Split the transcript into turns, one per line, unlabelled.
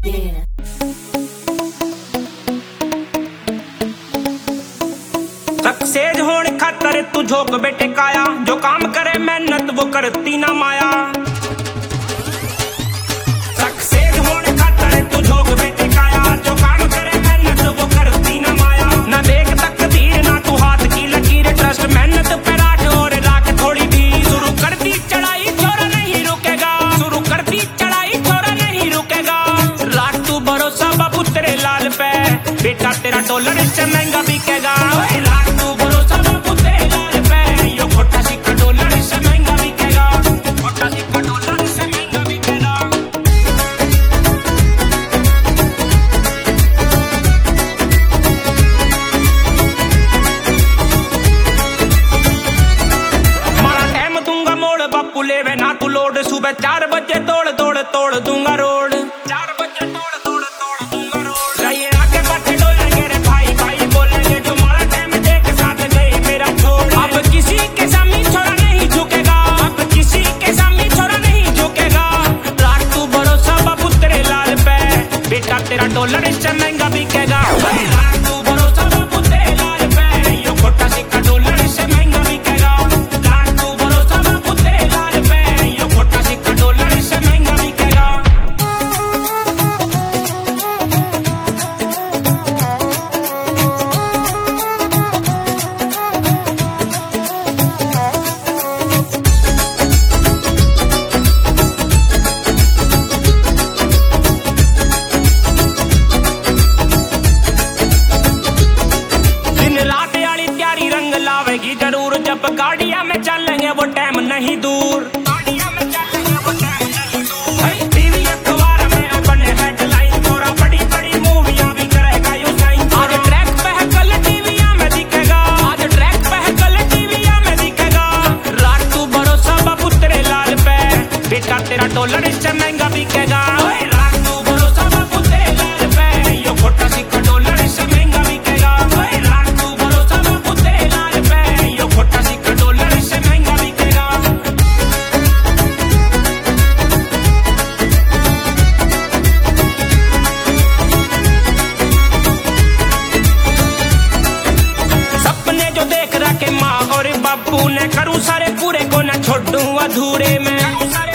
Success होने खातर तू झोंक बेटे काया, जो काम करे मेहनत वो करती ना माया। सक्सेस होने खातर तू झोंक बेटे काया, जो काम करे मेहनत वो करती ना माया। ना देख तकदीर ना तू हाथ की लकीर, ट्रस्ट मेहनत पे राख और राख थोड़ी भी। शुरू कर दी चढ़ाई छोरा नहीं रुकेगा, शुरू कर दी चढ़ाई छोरा नहीं रुकेगा। राख तू भरोसा बाबू तेरे लाल पे, बेटा तेरा डॉलर इससे महंगा बिकेगा। राख तू भरोसा बाबू तेरे लाल पे, यो खोटा सिक्का डॉलर इससे महंगा बिकेगा, खोटा सिक्का डॉलर इससे महंगा बिकेगा। मारा टाइम दूंगा मोड़ बापू लेवे ना तू लोड, सुबह 4 बजे तोड़ तोड़ तोड़ दूंगा रोड। 4 बजे तोड़ तोड़ तोड़ दूंगा रोड। रहिए आगे बढ़े डोलेंगे रे भाई भाई बोलेंगे, जो मारा टाइम देख साथ गए मेरा छोड़। अब किसी के सामने छोरा नहीं झुकेगा, अब किसी के सामने छोरा नहीं झुकेगा। राख तू भरोसा बाबू तेरे लाल पे, बेटा तेरा डॉलर इससे महंगा बिकेगा। राख तू भरोसा बाबू तेरे लाल पे, यो खोटा सिक्का डॉलर इससे महंगा बिकेगा। राख तू भरोसा बाबू तेरे लाल पे, यो खोटा सिक्का डॉलर इससे महंगा बिकेगा। दिन रात वाली त्यारी रंग लावेगी जरूर, जब गाड़ियां में चलेंगे वो टाइम नहीं दूर। गाड़ियां में चलेंगे वो टाइम नहीं दूर। टीवी अखबार में बने हेडलाइन, थोड़ा बड़ी बड़ी मूवियां भी करेगा यू साइन। आज ट्रैक पे है कल टीवियां में दिखेगा, आज ट्रैक पे है कल टीवियां में दिखेगा। राख तू भरोसा बाबू तेरे लाल पे, बेटा तेरा डॉलर इससे महंगा बिकेगा। राख तू भरोसा बाबू तेरे लाल पे, यो खोटा सिक्का डॉलर इससे महंगा बिकेगा। राख तू भरोसा बाबू तेरे लाल पे, यो खोटा सिक्का डॉलर इससे महंगा बिकेगा। सपने जो देख रखे माँ और बापू ने, करूँ सारे पूरे को न छोड़ूं अधूरे में।